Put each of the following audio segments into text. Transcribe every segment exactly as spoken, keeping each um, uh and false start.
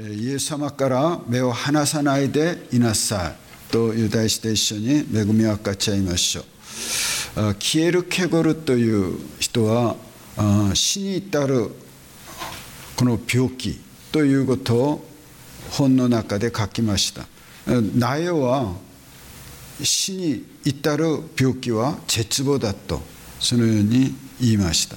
イエス様から目を離さないでいなさいという題して一緒に恵みを分かち合いましょう。キエル・ケゴルという人は死に至るこの病気ということを本の中で書きました。内容は死に至る病気は絶望だとそのように言いました。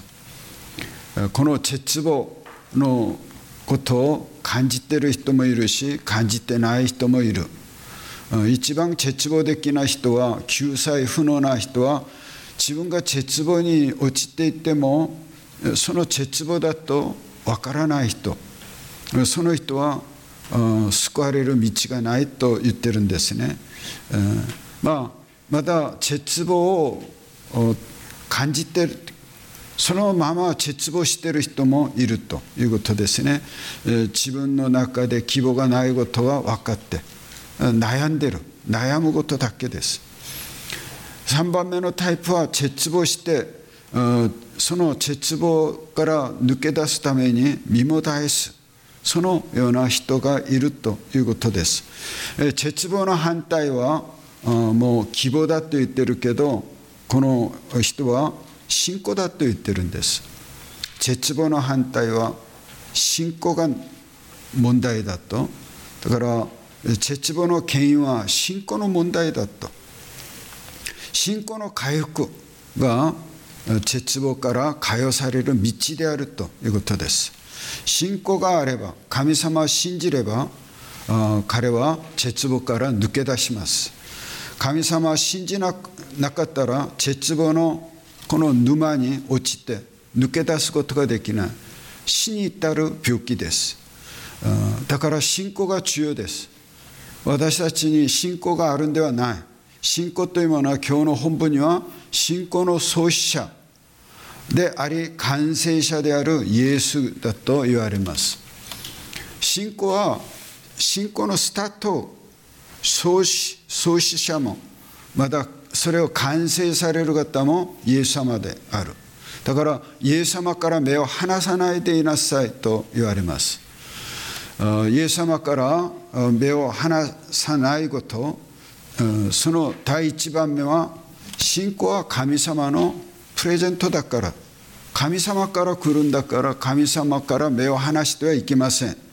この絶望のことを感じている人もいるし感じてない人もいる。一番絶望的な人は、救済不能な人は、自分が絶望に落ちていてもその絶望だとわからない人、その人は救われる道がないと言ってるんですね。まあ、まだ絶望を感じている、そのまま絶望している人もいるということですね。自分の中で希望がないことは分かって悩んでる、悩むことだけです。さんばんめのタイプは絶望してその絶望から抜け出すために身もだえす、そのような人がいるということです。絶望の反対はもう希望だと言ってるけど、この人は信仰だと言ってるんです。絶望の反対は信仰が問題だと。だから絶望の原因は信仰の問題だと。信仰の回復が絶望から解放される道であるということです。信仰があれば、神様を信じれば、彼は絶望から抜け出します。神様を信じなかったら絶望のこの沼に落ちて抜け出すことができない、死に至る病気です。だから信仰が重要です。私たちに信仰があるんではない。信仰というものは今日の本文には信仰の創始者であり完成者であるイエスだと言われます。信仰は信仰のスタート、創始、創始者もまだそれを完成される方もイエス様である。だからイエス様から目を離さないでいなさいと言われます。イエス様から目を離さないこと、その第一番目は信仰は神様のプレゼントだから、神様から来るんだから神様から目を離してはいけません。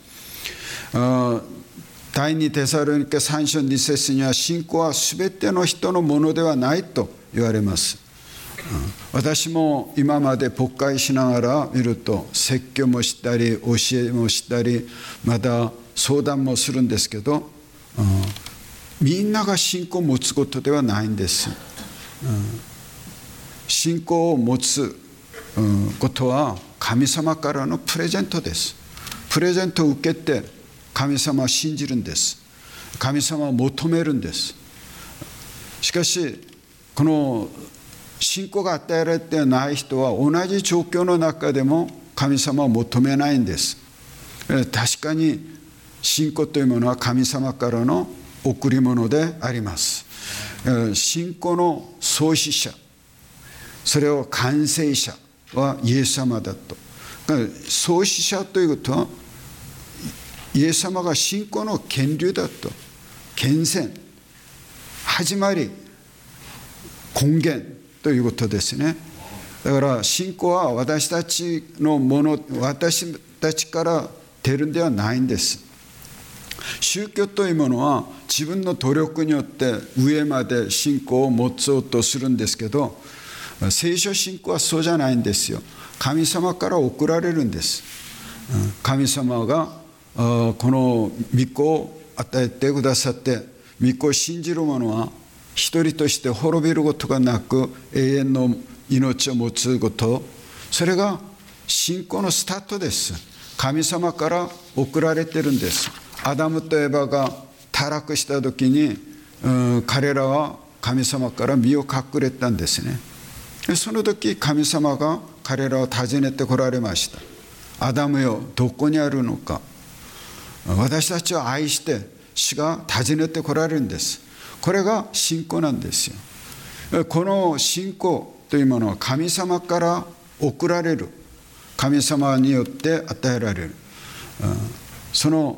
第二テサロニケさん章に節には信仰はすべての人のものではないと言われます。私も今まで牧会しながら見ると説教もしたり教えもしたりまた相談もするんですけど、みんなが信仰を持つことではないんです。信仰を持つことは神様からのプレゼントです。プレゼントを受けて神様を信じるんです。神様を求めるんです。しかしこの信仰が与えられていない人は同じ状況の中でも神様を求めないんです。確かに信仰というものは神様からの贈り物であります。信仰の創始者、それを完成者はイエス様だと。創始者ということはイエス様が信仰の源流だと、源泉、始まり、根源ということですね。だから信仰は私たちのもの、私たちから出るんではないんです。宗教というものは自分の努力によって上まで信仰を持つうとするんですけど、聖書信仰はそうじゃないんですよ。神様から送られるんです。神様がこの御子を与えてくださって、御子を信じる者は一人として滅びることがなく永遠の命を持つこと、それが信仰のスタートです。神様から送られてるんです。アダムとエバが堕落した時に、うん、彼らは神様から身を隠れたんですね。その時神様が彼らを訪ねてこられました。アダムよ、どこにあるのか。私たちを愛して主が訪ねてこられるんです。これが信仰なんですよ。この信仰というものは神様から送られる、神様によって与えられる、その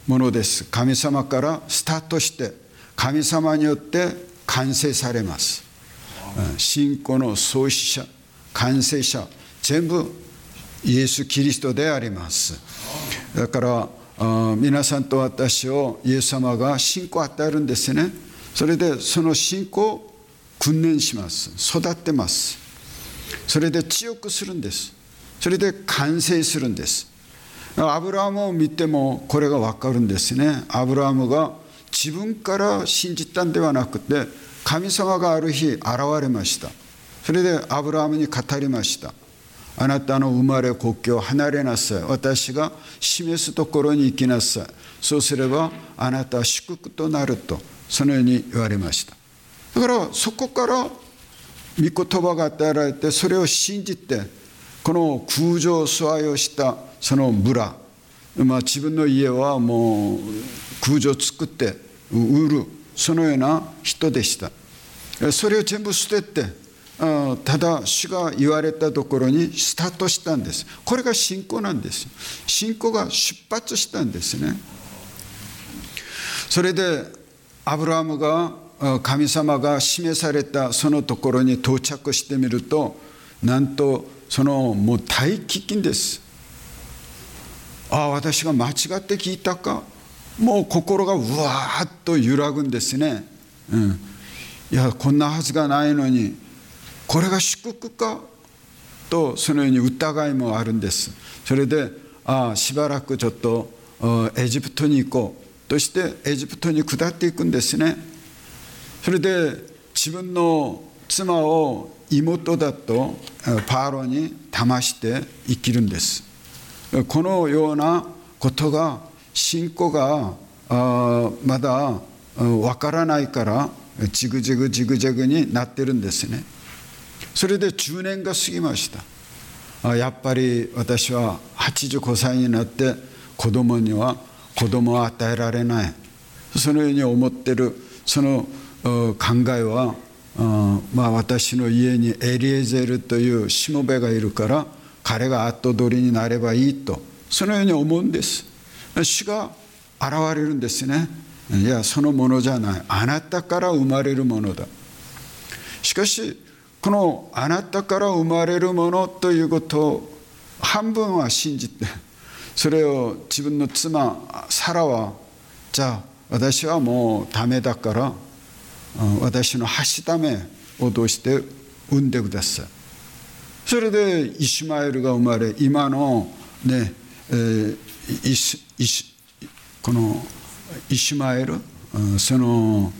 ものです。神様からスタートして神様によって完成されます。信仰の創始者、完成者、全部イエス・キリストであります。だから皆さんと私をイエス様が信仰を与えるんですね。それでその信仰を訓練します。育てます。それで強くするんです。それで完成するんです。アブラハムを見てもこれが分かるんですね。アブラハムが自分から信じたんではなくて、神様がある日現れました。それでアブラハムに語りました。あなたの生まれ故郷を離れなさい。私が示すところに行きなさい。そうすればあなたは祝福となると、そのように言われました。だからそこから御言葉が与えられて、それを信じて、この空上疎愛をしたその村、まあ、自分の家はもう空上を作って売る、そのような人でした。それを全部捨てて、ただ主が言われたところにスタートしたんです。これが信仰なんです。信仰が出発したんですね。それでアブラハムが神様が示されたそのところに到着してみると、なんとそのもう大飢饉です。ああ、私が間違って聞いたか。もう心がうわーっと揺らぐんですね。うん、いやこんなはずがないのに、これが祝福かと、そのように疑いもあるんです。それでああしばらくちょっとエジプトに行こうとしてエジプトに下っていくんですね。それで自分の妻を妹だとパーロに騙して生きるんです。このようなことが、信仰がまだわからないからジグジグジグジグになってるんですね。それでじゅうねんが過ぎました。やっぱり私ははちじゅうごさいになって子供には子供を与えられない、そのように思ってるその考えは、まあ、私の家にエリエゼルというしもべがいるから彼が後取りになればいいと、そのように思うんです。主が現れるんですね。いやそのものじゃない、あなたから生まれるものだ。しかしこのあなたから生まれるものということを半分は信じて、それを自分の妻サラは、じゃあ私はもうダメだから私のはしためをどうして産んでください。それでイシュマエルが生まれ、今のね、えー、イシイシこのイシュマエル、その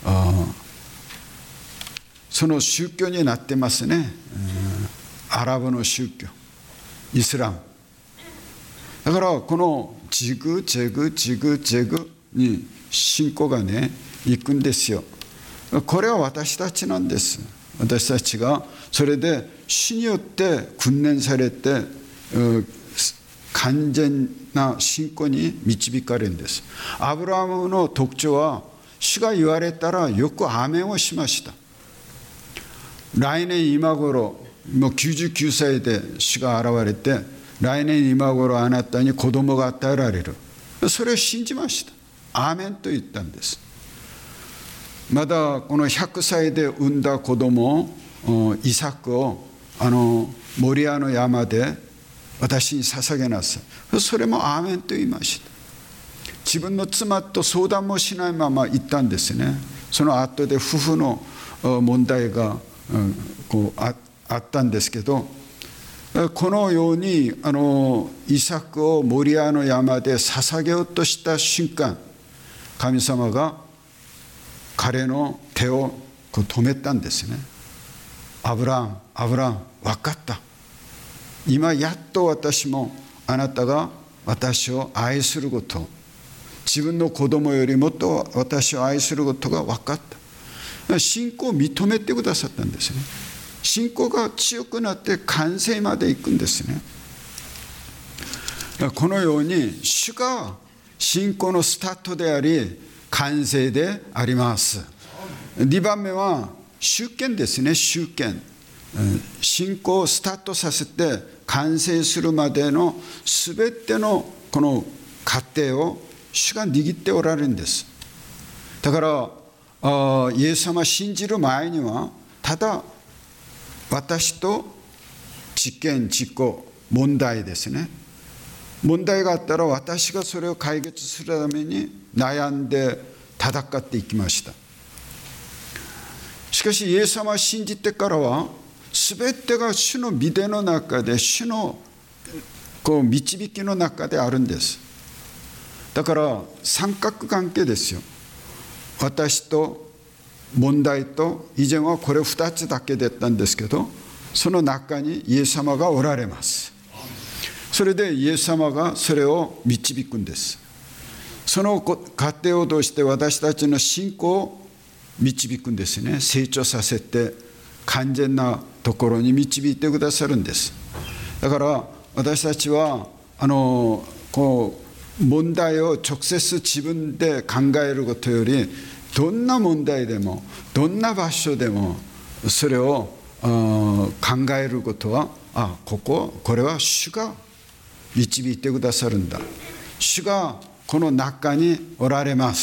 その宗教になってますね。アラブの宗教、イスラム。だからこのジグジェグジグジェグに信仰がね行くんですよ。これは私たちなんです。私たちがそれで主によって訓練されて完全な信仰に導かれるんです。アブラハムの特徴は、主が言われたらよくアメンをしました。来年今頃、もうきゅうじゅうきゅうさいで主が現れて、来年今頃あなたに子供が与えられる、それを信じました。アーメンと言ったんです。まだこのひゃくさいで産んだ子供を、イサクをあのモリアの山で私に捧げなさい、それもアーメンと言いました。自分の妻と相談もしないまま行ったんですね。その後で夫婦の問題がこう あ, あったんですけど、このようにあのイサクをモリアの山で捧げようとした瞬間、神様が彼の手をこう止めたんですね。アブラハム、アブラハム、分かった。今やっと私もあなたが私を愛すること、自分の子供よりもっと私を愛することが分かった。信仰を認めてくださったんですね。信仰が強くなって完成まで行くんですね。このように主が信仰のスタートであり完成であります。にばんめは集権ですね。集権、信仰をスタートさせて完成するまでのすべてのこの過程を主が握っておられるんです。だからイエス様を信じる前にはただ私と事件事故問題ですね、問題があったら私がそれを解決するために悩んで戦っていきました。しかしイエス様を信じてからは全てが主の御手の中で、主のこう導きの中であるんです。だから三角関係ですよ。私と問題と、以前はこれふたつだけだったんですけど、その中にイエス様がおられます。それでイエス様がそれを導くんです。その過程を通して私たちの信仰を導くんですね。成長させて完全なところに導いてくださるんです。だから私たちはあのこう問題を直接自分で考えることより、どんな問題でもどんな場所でもそれを考えることは、あ、こここれは主が導いてくださるんだ、主がこの中におられます。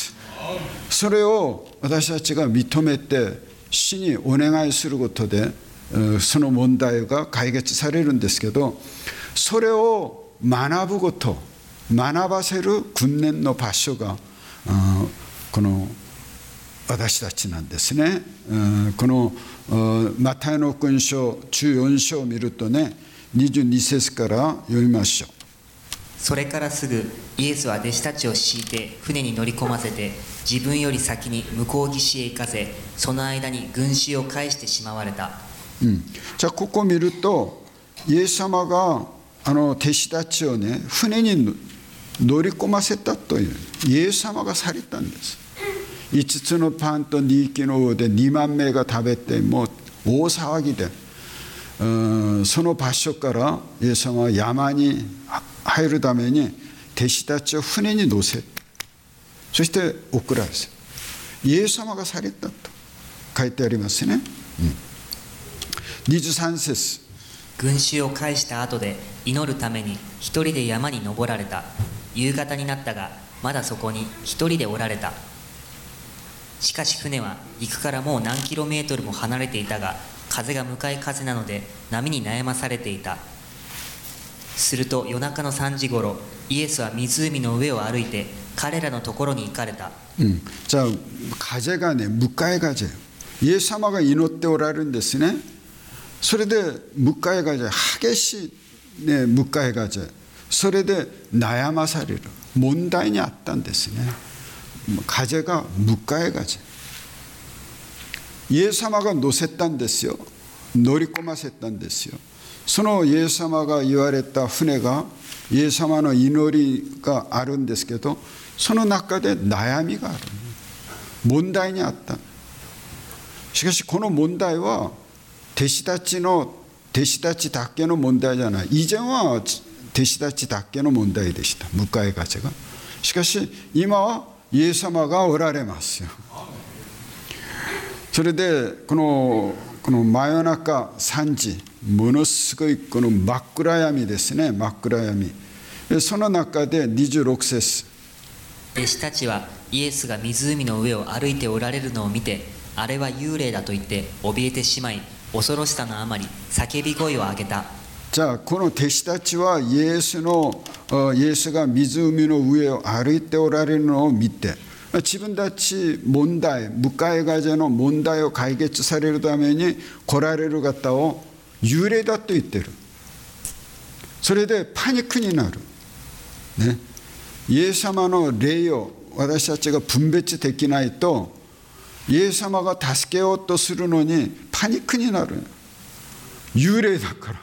それを私たちが認めて主にお願いすることでその問題が解決されるんですけど、それを学ぶこと、学ばせる訓練の場所がこの私たちなんですね。このマタイの福音書じゅうよん章を見るとね、にじゅうに節から読みましょう。 それからすぐイエスは弟子たちを敷いて船に乗り込ませて、自分より先に向こう岸へ行かせ、その間に群衆を返してしまわれた。 うん、じゃあここを見ると、イエス様があの弟子たちをね船に乗り込ませたという、イエス様がされたんです。いつつのパンとにひきの魚でにまん名が食べて、もう大騒ぎで、うんその場所からイエス様は山に入るために弟子たちを船に乗せ、そして送られる。イエス様がされたと書いてありますね。うん、にじゅうさん節。 群衆を返した後で祈るために一人で山に登られた。夕方になったがまだそこに一人でおられた。しかし船は陸からもう何キロメートルも離れていたが、風が向かい風なので波に悩まされていた。すると夜中のさんじごろ、イエスは湖の上を歩いて彼らのところに行かれた。 うん、じゃあ風がね、向かい風、イエス様が祈っておられるんですね。それで向かい風、激しい、ね、向かい風、それで悩まされる問題にあったんですね。風が向かい風、イエス様が乗せたんですよ。乗り込ませたんですよ。そのイエス様が言われた船がイエス様の祈りがあるんですけど、その中で悩みがある、問題にあった。しかしこの問題は弟子たちの弟子たちだけの問題じゃない。以前は弟子たちだけの問題でした、向かい風が。しかし今はイエス様がおられますよ。それでこのこの真夜中さんじ、ものすごいこの真っ暗闇ですね、真っ暗闇。その中でにじゅうろく節。 弟子たちはイエスが湖の上を歩いておられるのを見て、あれは幽霊だと言って怯えてしまい、恐ろしさのあまり叫び声を上げた。 じゃあこの弟子たちはイエスのイエスが湖の上を歩いておられるのを見て、自分たち問題、向かい風の問題を解決されるために来られる方を幽霊だと言ってる。それでパニックになる、ね、イエス様の霊を私たちが分別できないと、イエス様が助けようとするのにパニックになる。幽霊だから、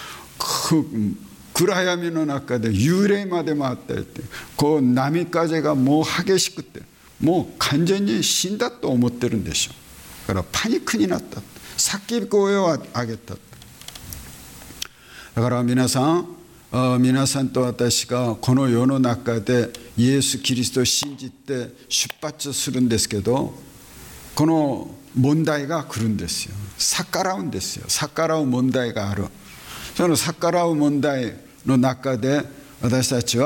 暗闇の中で幽霊まで回っていて、こう波風がもう激しくて、もう完全に死んだと思ってるんでしょう。だからパニックになった、叫び声を上げた。だから皆さん、皆さんと私がこの世の中でイエス・キリストを信じて出発するんですけど、この問題が来るんですよ。逆らうんですよ。逆らう問題がある。その逆らう問題の中で私たちは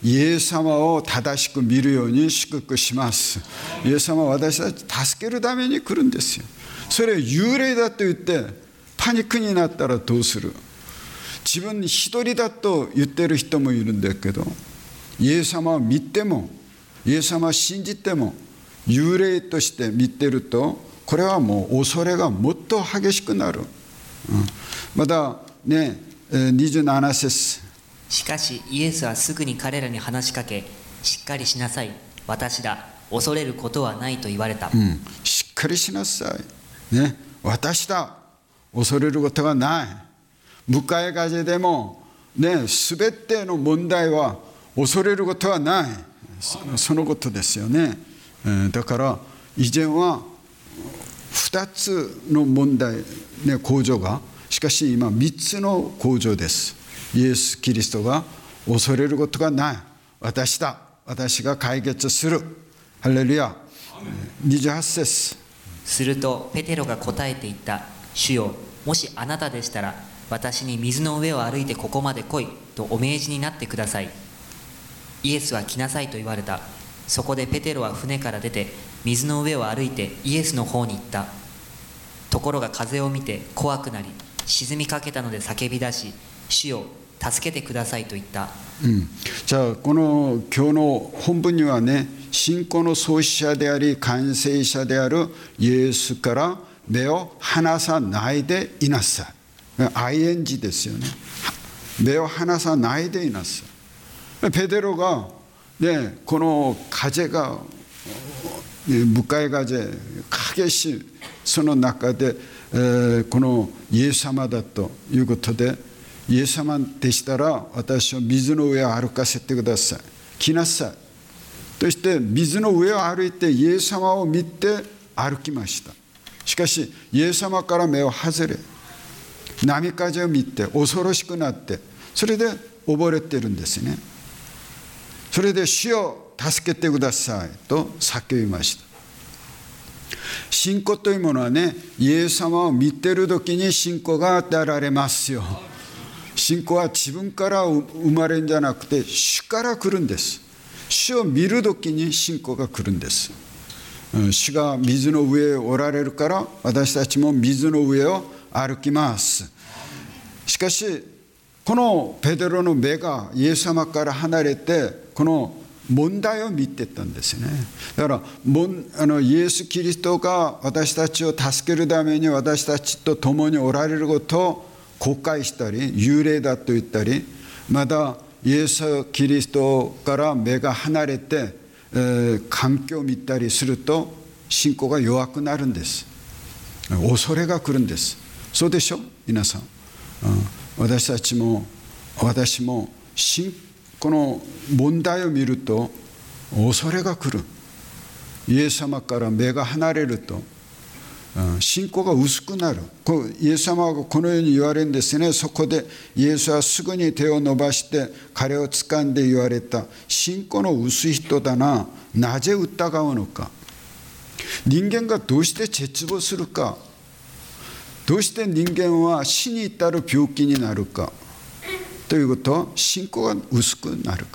イエス様を正しく見るように祝福します。イエス様は私たちを助けるために来るんですよ。それを幽霊だと言ってパニックになったらどうする？自分一人だと言ってる人もいるんだけど、イエス様を見ても、イエス様を信じても、幽霊として見てると、これはもう恐れがもっと激しくなる。うん、またね、にじゅうなな節。 しかしイエスはすぐに彼らに話しかけ、しっかりしなさい、私だ、恐れることはないと言われた。 うん、しっかりしなさい、ね、私だ、恐れることはない。向かい風でもね、すべての問題は恐れることはない。そのことですよね。だから以前はふたつの問題、ね、工場が、しかし今みっつの工場です。イエス・キリストが恐れることがない、私だ、私が解決する。ハレルヤ。にじゅうはち節。 するとペテロが答えて言った。主よ、もしあなたでしたら私に水の上を歩いてここまで来いとお命じになってください。イエスは来なさいと言われた。そこでペテロは船から出て水の上を歩いてイエスの方に行った。ところが風を見て怖くなり、沈みかけたので叫び出し、主よ、助けてくださいと言った。 うん、じゃあこの今日の本文にはね、信仰の創始者であり完成者であるイエスから目を離さないでいなさい。アイエヌジー ですよね。目を離さないでいなさい。ペテロが、ね、この風が、ね、向かい風激しいその中で、えー、このイエス様だということで、イエス様でしたら私を水の上を歩かせてください、来なさい。そして水の上を歩いてイエス様を見て歩きました。しかしイエス様から目を外れ、波風を見て恐ろしくなって、それで溺れてるんですね。それで主を助けてくださいと叫びました。信仰というものはね、イエス様を見てる時に信仰が与えられますよ。信仰は自分から生まれるんじゃなくて主から来るんです。主を見る時に信仰が来るんです。主が水の上をおられるから私たちも水の上を歩きます。しかしこのペテロの目がイエス様から離れてこの問題を見てたんですね。だからあのイエス・キリストが私たちを助けるために私たちと共におられることを後悔したり幽霊だと言ったり、またイエス・キリストから目が離れて、えー、環境を見たりすると信仰が弱くなるんです。恐れが来るんです。そうでしょ皆さん、うん、私たちも私もこの問題を見ると恐れが来る。イエス様から目が離れると信仰が薄くなる。イエス様がこのように言われるんですね。そこでイエスはすぐに手を伸ばして彼を掴んで言われた。信仰の薄い人だな、なぜ疑うのか。人間がどうして絶望するか、どうして人間は死に至る病気になるかということは、信仰が薄くなるから、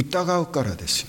疑うからですよ。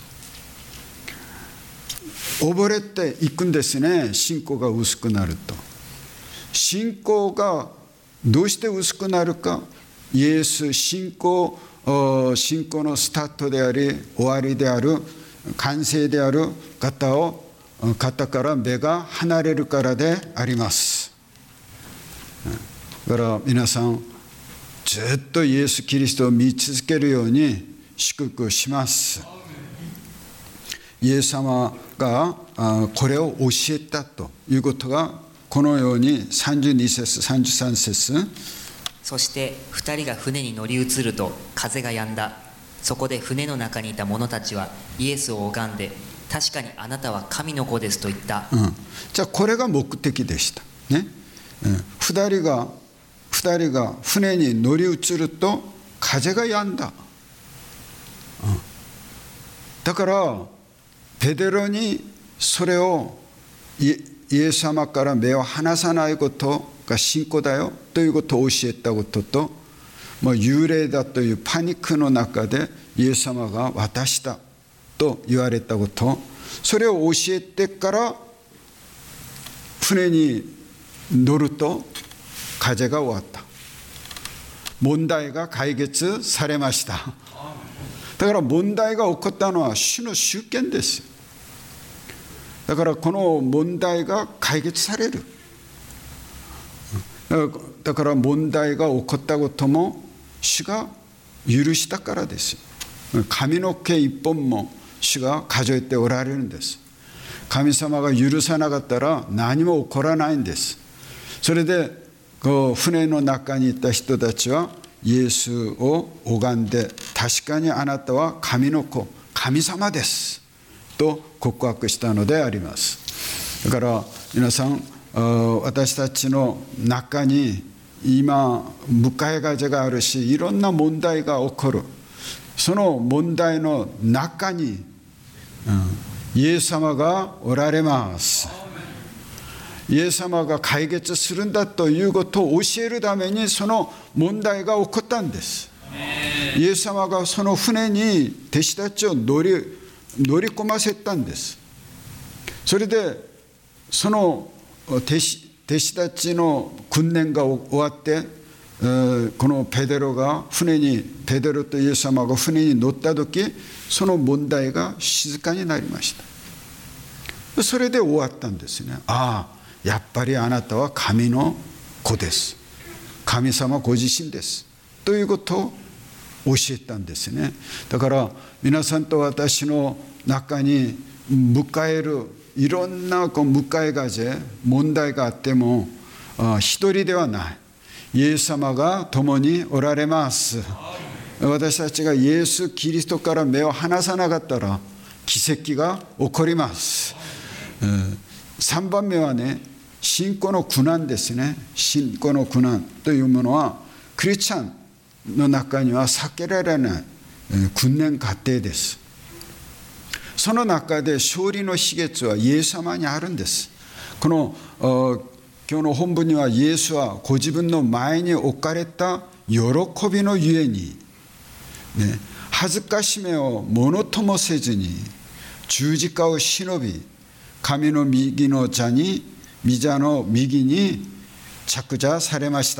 溺れていくんですね、信仰が薄くなると。信仰がどうして薄くなるか、イエス、信仰、信仰のスタートであり終わりである完成である方を方から目が離れるからであります。だから皆さんずっとイエス・キリストを見続けるように祝福します。イエス様がこれを教えたということがこのようにさんじゅうに節さんじゅうさん節。 そして二人が船に乗り移ると風が止んだ。そこで船の中にいた者たちはイエスを拝んで、確かにあなたは神の子ですと言った、 うん、じゃあこれが目的でしたね。うん、二人が二人が船に乗り移ると風が止んだ、うん、だからペテロにそれをイエス様から目を離さないことが信仰だよということを教えたことと、 もう幽霊だというパニックの中でイエス様が私だと言われたこと、それを教えてから船に乗ると風が終わった。問題が解決されました。だから問題が起こったのは主の主権です。だからこの問題が解決される。だから問題が起こったことも主が許したからです。髪の毛一本も主が数えておられるんです。神様が許さなかったら何も起こらないんです。それでこう船の中にいた人たちはイエスを拝んで、確かにあなたは神の子、神様ですと告白したのであります。だから皆さん、私たちの中に今向かい風があるし、いろんな問題が起こる。その問題の中に、うん、イエス様がおられます。イエス様が解決するんだということを教えるためにその問題が起こったんです。イエス様がその船に弟子たちを乗り、乗り込ませたんです。それでその弟子、弟子たちの訓練が終わって、このペテロが船に、ペテロとイエス様が船に乗った時、その問題が静かになりました。それで終わったんですね。ああ、やっぱりあなたは神の子です。神様ご自身です。ということを教えたんですね。だから皆さんと私の中に迎えるいろんなこう向かい風、問題があっても一人ではない。イエス様が共におられます。私たちがイエス・キリストから目を離さなかったら奇跡が起こります。さんばんめはね、信仰の苦難ですね。信仰の苦難というものはクリスチャンの中には避けられない訓練過程です。その中で勝利の秘訣はイエス様にあるんです。この今日の本文にはイエスはご自分の前に置かれた喜びのゆえに、ね、恥ずかしめをものともせずに十字架を忍び、神の右の座に、御座の右に着座されました。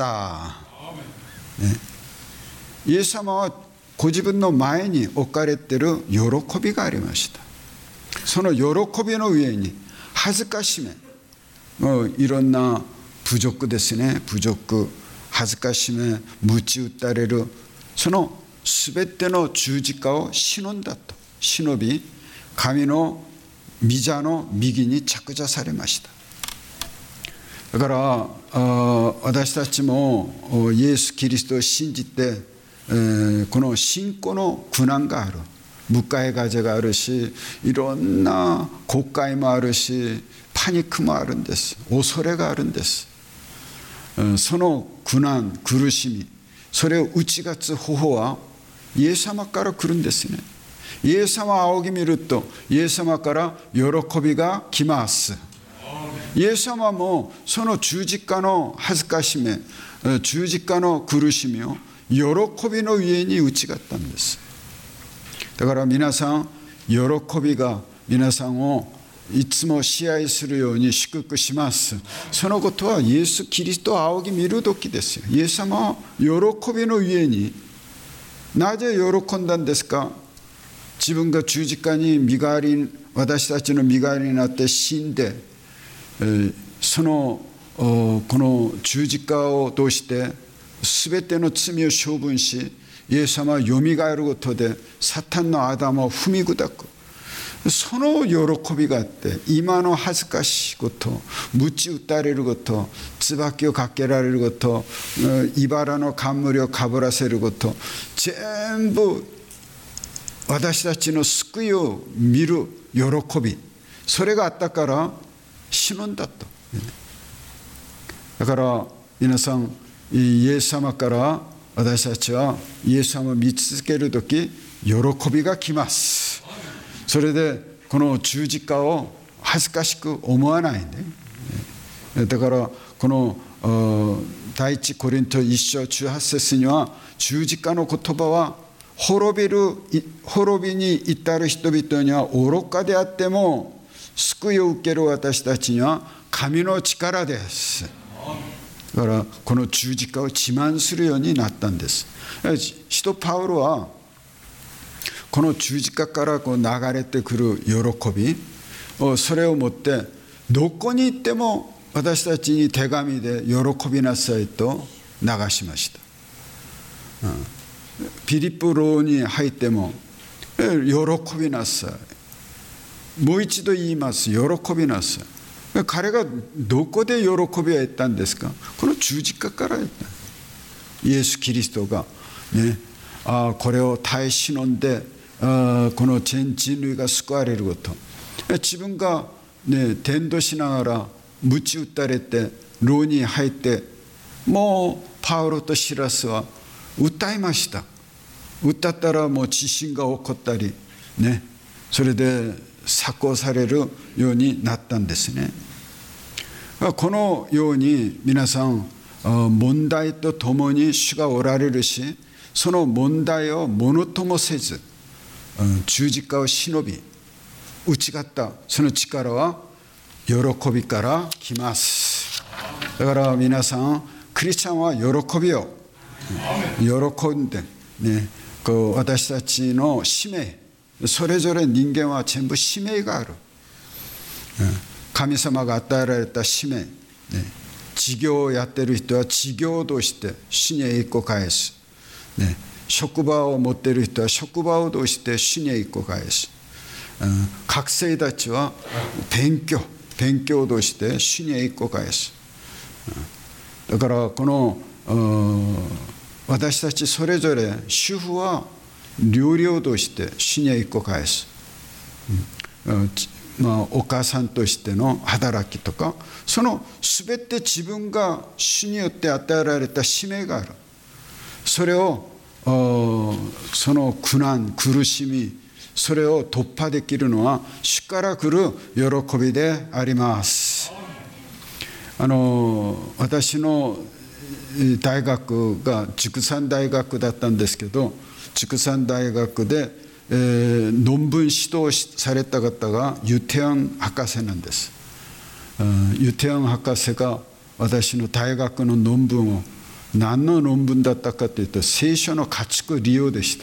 ね、イエス様はご自分の前に置かれている喜びがありました。その喜びの上に恥ずかしめ、もういろんな侮辱ですね、侮辱、恥ずかしめ、鞭打たれる、そのすべての十字架を忍んだと、忍び、神の御座の右に着座されました。だから私たちもイエス・キリストを信じて、この信仰の苦難がある、向かい風があるし、いろんな後悔もあるし、パニックもあるんです。恐れがあるんです。その苦難、苦しみ、それを打ち勝つ方法はイエス様から来るんですね。イエス様を仰ぎ見るとイエス様から喜びが来ます。イエス様もその十字架の恥ずかしめ、十字架の苦しみを喜びの上に打ち勝ったんです。だから皆さん、喜びが皆さんをいつも支配するように祝福します。そのことはイエス・キリストを仰ぎ見るときですよ。イエス様は喜びの上に、なぜ喜んだんですか？自分が十字架に身代わり、私たちの身代わりになって死んで、そのこの十字架を通して全ての罪を処分し、イエス様はよみがえることでサタンの頭を踏み砕く、その喜びがあって、今の恥ずかしいこと、鞭打たれること、椿をかけられること、茨の冠をかぶらせること、全部私たちの救いを見る喜び、それがあったから死ぬんだと。だから皆さん、イエス様から私たちはイエス様を見続けるとき、喜びが来ます。それでこの十字架を恥ずかしく思わないね。だからこの第一コリントいっ章じゅうはち節には十字架の言葉は滅びる滅びに至る人々には愚かであっても救いを受ける私たちには神の力です。だからこの十字架を自慢するようになったんです。使徒パウロはこの十字架からこう流れてくる喜び、それをもってどこに行っても私たちに手紙で喜びなさいと流しました。ピリポ牢に入っても喜びなさい。もう一度言います。喜びなさい。彼がどこで喜びを得たんですか？この十字架から得た。イエス・キリストがね、あこれを耐え忍んであこの全人類が救われること、自分が、ね、伝道しながら鞭打たれて牢に入って、もうパウロとシラスは歌いました。歌ったらもう地震が起こったりね、それで釈放されるようになったんですね。このように皆さん問題とともに主がおられるし、その問題をものともせず十字架を忍び打ち勝った、その力は喜びから来ます。だから皆さんクリスチャンは喜びを喜んでね、こう私たちの使命、それぞれ人間は全部使命がある。神様が与えられた使命、ね、事業をやっている人は事業として主に栄光を返す、ね、職場を持っている人は職場を通して主に栄光を返す、うん、学生たちは勉強勉強として主に栄光を返す、うん、だからこの私たちそれぞれ主婦は料理をとして主に栄光を返す、うんまあ、お母さんとしての働きとか、その全て自分が主によって与えられた使命がある。それをその苦難苦しみ、それを突破できるのは主から来る喜びであります。あの私の大学が畜産大学だったんですけど、畜産大学で、えー、論文指導された方がユテヨン博士なんです。ユテヨン博士が私の大学の論文を、何の論文だったかというと聖書の家畜利用でした。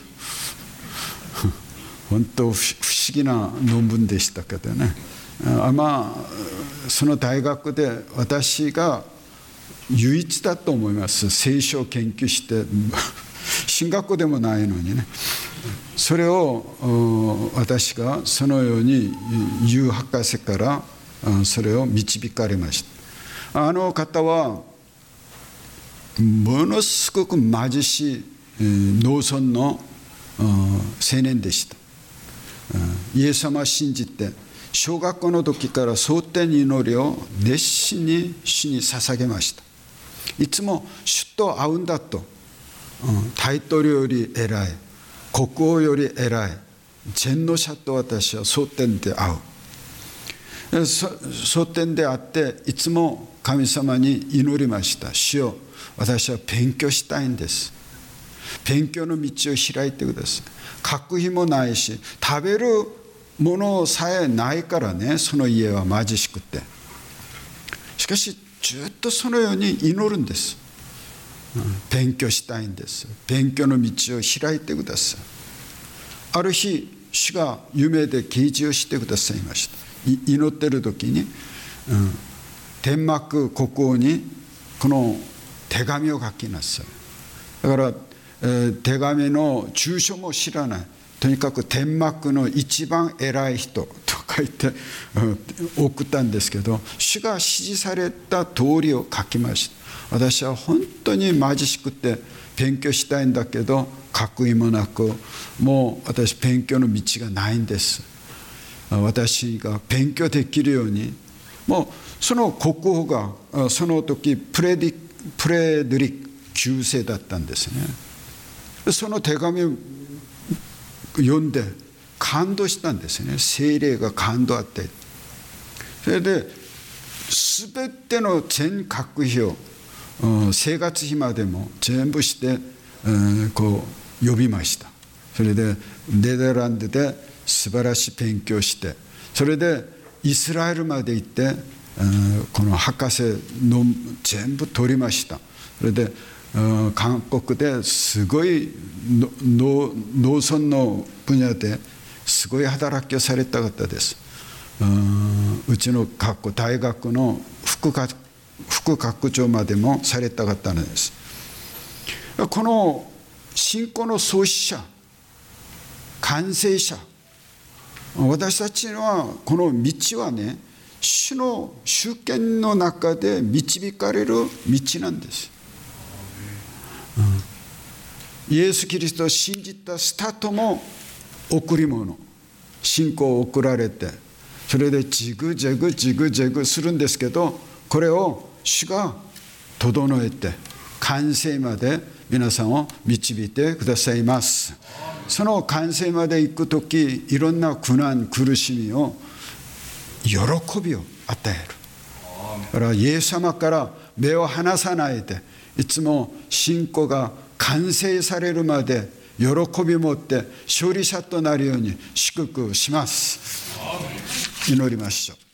本当不思議な論文でしたけどね。あまあその大学で私が唯一だと思います。聖書を研究して進学でもないのにね。それを私がそのようにユー博士からそれを導かれました。あの方はものすごく貧しい農村の青年でした。イエス様を信じて小学校の時から蒼天に祈りを熱心に主に捧げました。いつも主と会うんだと、大統領より偉い、国王より偉い、全能者と私は蒼天で会う。蒼天で会っていつも神様に祈りました。主よ、私は勉強したいんです。勉強の道を開いてください。学費もないし食べるものさえないからね、その家は貧しくて。しかしずっとそのように祈るんです。勉強したいんです。勉強の道を開いてください。ある日主が夢で啓示をしてくださいました。祈っている時に、うん、天幕国王にこの手紙を書きなさい。だから、えー、手紙の住所も知らない。とにかく天幕の一番偉い人と書いて、うん、送ったんですけど、主が指示された通りを書きました。私は本当に貧しくて勉強したいんだけど学位もなく、もう私勉強の道がないんです。私が勉強できるように、もうその国王がその時プレディプレドリックきゅうせいだったんですね。その手紙を読んで感動したんですね。聖霊が感動あって、それで全ての全学費を生活費までも全部してこう呼びました。それでネダランドで素晴らしい勉強して、それでイスラエルまで行ってこの博士の全部取りました。それで韓国ですごい農村の分野ですごい働きをされた方です。うちの学校大学の副学副学長までもされた方なんです。この信仰の創始者、完成者、私たちはこの道はね、主の主権の中で導かれる道なんです。うん、イエス・キリストを信じたスタートも贈り物、信仰を贈られて、それでジグジグジグジグするんですけど、これを主が整えて完成まで皆さんを導いてくださいます。その完成まで行くとき、いろんな苦難苦しみを喜びを与える。だからイエス様から目を離さないで、いつも信仰が完成されるまで喜びを持って勝利者となるように祝福します。祈りましょう。